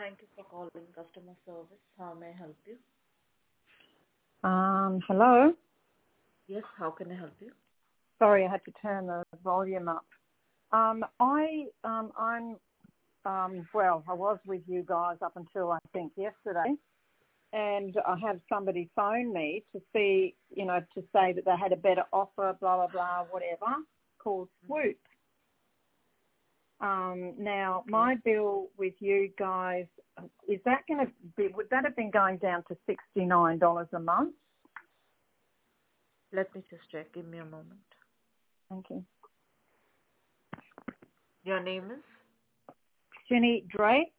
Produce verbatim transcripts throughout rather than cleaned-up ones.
Thank you for calling customer service. How may I help you? Um, hello. Yes, how can I help you? Sorry, I had to turn the volume up. Um, I, um, I'm, um, well, I was with you guys up until I think yesterday, and I had somebody phone me to see, you know, to say that they had a better offer, blah blah blah, whatever, called Swoop. Um, now, Okay. my bill with you guys, is that going to be? Would that have been going down to sixty-nine dollars a month? Let me just check. Give me a moment. Thank you. Your name is? Jenny Drake.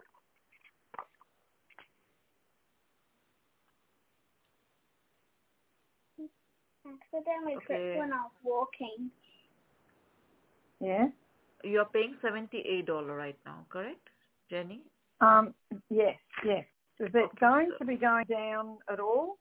Accidentally Okay. tripped when I was walking. Yeah. You're paying seventy-eight dollars right now, correct, Jenny? Um, yes, yes. Is it Okay. going So, to be going down at all?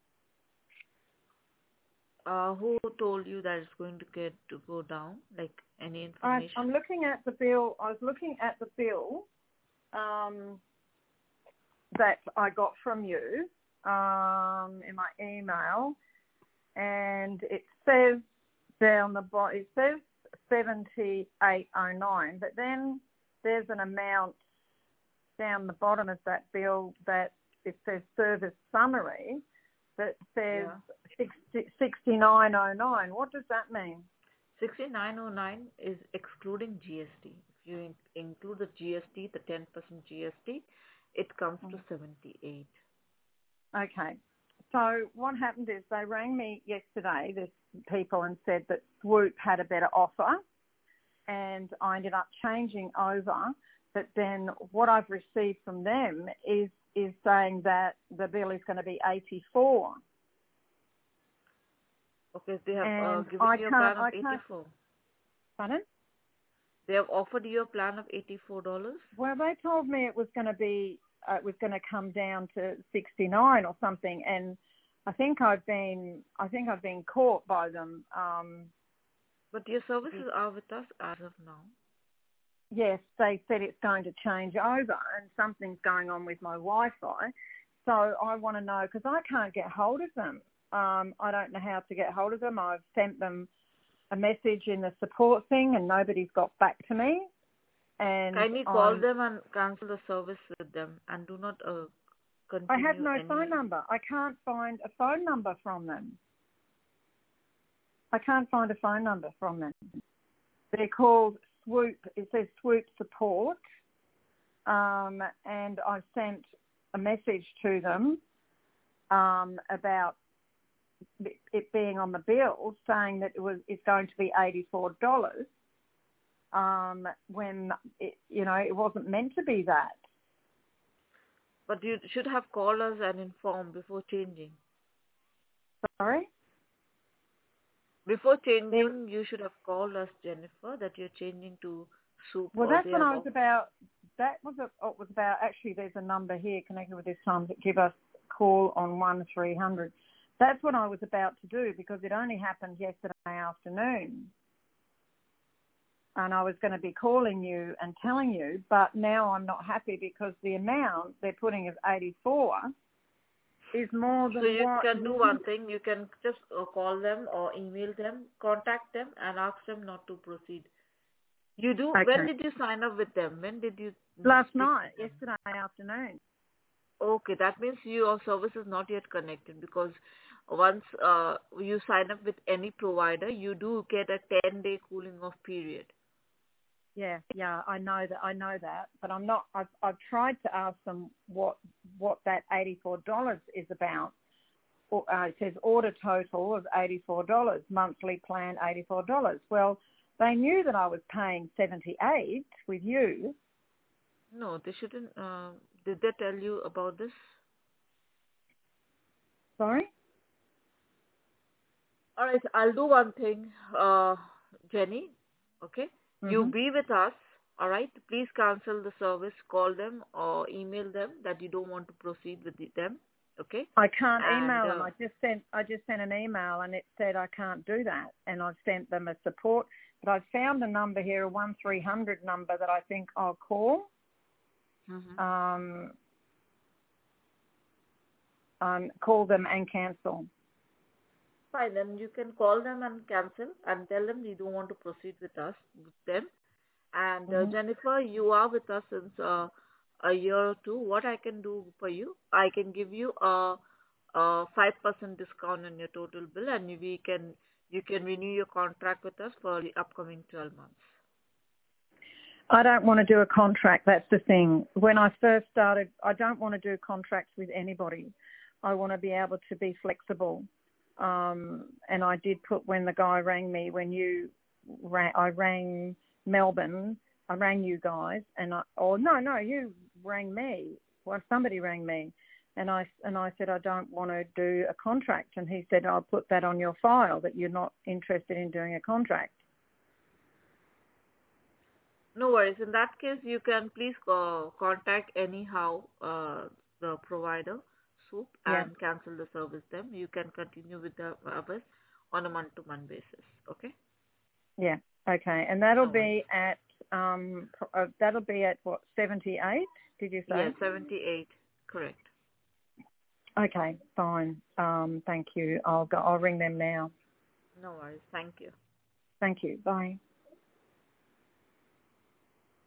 uh, who told you that it's going to get to go down? Like any I, information? I'm looking at the bill. I was looking at the bill um, that I got from you um, in my email, and it says down the bottom, it says seventy-eight oh nine, but then there's an amount down the bottom of that bill that it says service summary that says Yeah. sixty-nine oh nine. What does that mean? sixty-nine oh nine is excluding G S T. If you in- include the G S T, the ten percent G S T, it comes to seventy-eight. Okay. So what happened is they rang me yesterday, this people, and said that Swoop had a better offer, and I ended up changing over. But then what I've received from them is is saying that the bill is going to be eighty-four. Okay, they have uh, And given I you a can't, plan of I can't, eighty-four. pardon? They have offered you a plan of eighty-four dollars. Well, they told me it was going to be, uh, it was going to come down to sixty-nine or something, and I think I've been, I think I've been caught by them. Um, But your services are with us as of now. yes, they said it's going to change over, and something's going on with my Wi-Fi. So I want to know, because I can't get hold of them. Um, I don't know how to get hold of them. I've sent them a message in the support thing, and nobody's got back to me. And Kindly call I'm, them and cancel the service with them, and do not uh, I have continue no any. phone number. I can't find a phone number from them. I can't find a phone number from them. They're called Swoop. It says Swoop Support. Um, and I sent a message to them um, about it being on the bill, saying that it was it's going to be eighty-four dollars um, when it, you know it wasn't meant to be that. But you should have called us and informed before changing. Sorry. Before There, changing, you should have called us, Jennifer, that you're changing to soup well, or that's they what have I was offered. about. That was a, what was about. Actually, there's a number here connected with this time that give us a call on one three hundred. That's what I was about to do because it only happened yesterday afternoon. And I was going to be calling you and telling you, but now I'm not happy because the amount they're putting as eighty-four is more So than you what. can do one thing. You can just uh, call them or email them, contact them, and ask them not to proceed. You do. When Okay. did you sign up with them? When did you Last speak night, to them? yesterday afternoon. Okay, that means your service is not yet connected because once uh, you sign up with any provider, you do get a ten-day cooling off period. Yeah, yeah, I know that. I know that, but I'm not. I've I've tried to ask them what what that eighty-four dollars is about. Or, uh, it says order total of eighty-four dollars, monthly plan eighty-four dollars. Well, they knew that I was paying seventy-eight with you. No, they shouldn't. Uh, did they tell you about this? Sorry. All right, I'll do one thing, uh, Jenny. Okay, you Mhm. be with us. All right, please cancel the service. Call them or email them that you don't want to proceed with the, them. Okay, I can't and email them. uh, I just sent I just sent an email and it said I can't do that, and I've sent them a support. But I've found a number here, a one three hundred number that I think I'll call. Mm-hmm. um, um, call them and cancel. Fine, then you can call them and cancel and tell them you don't want to proceed with us, with them. And uh, Mm-hmm. Jennifer, you are with us since uh, a year or two. What I can do for you, I can give you a, a five percent discount on your total bill, and we can you can renew your contract with us for the upcoming twelve months. I don't want to do a contract. That's the thing. When I first started, I don't want to do contracts with anybody. I want to be able to be flexible. Um, and I did put when the guy rang me, when you rang, I rang Melbourne, I rang you guys, and I, oh no, no, you rang me. Well, somebody rang me, and I and I said I don't want to do a contract, and he said I'll put that on your file that you're not interested in doing a contract. No worries. In that case, you can please co- contact anyhow uh, the provider, Soup, Yeah, and cancel the service. Them. You can continue with the service on a month-to-month basis. Okay? yeah, okay, and that'll No worries. be at um, uh, that'll be at what seventy-eight? Did you Yes, say? seventy-eight. Correct. Okay, fine. Um, thank you. I'll go. I'll ring them now. No worries. Thank you. Thank you. Bye.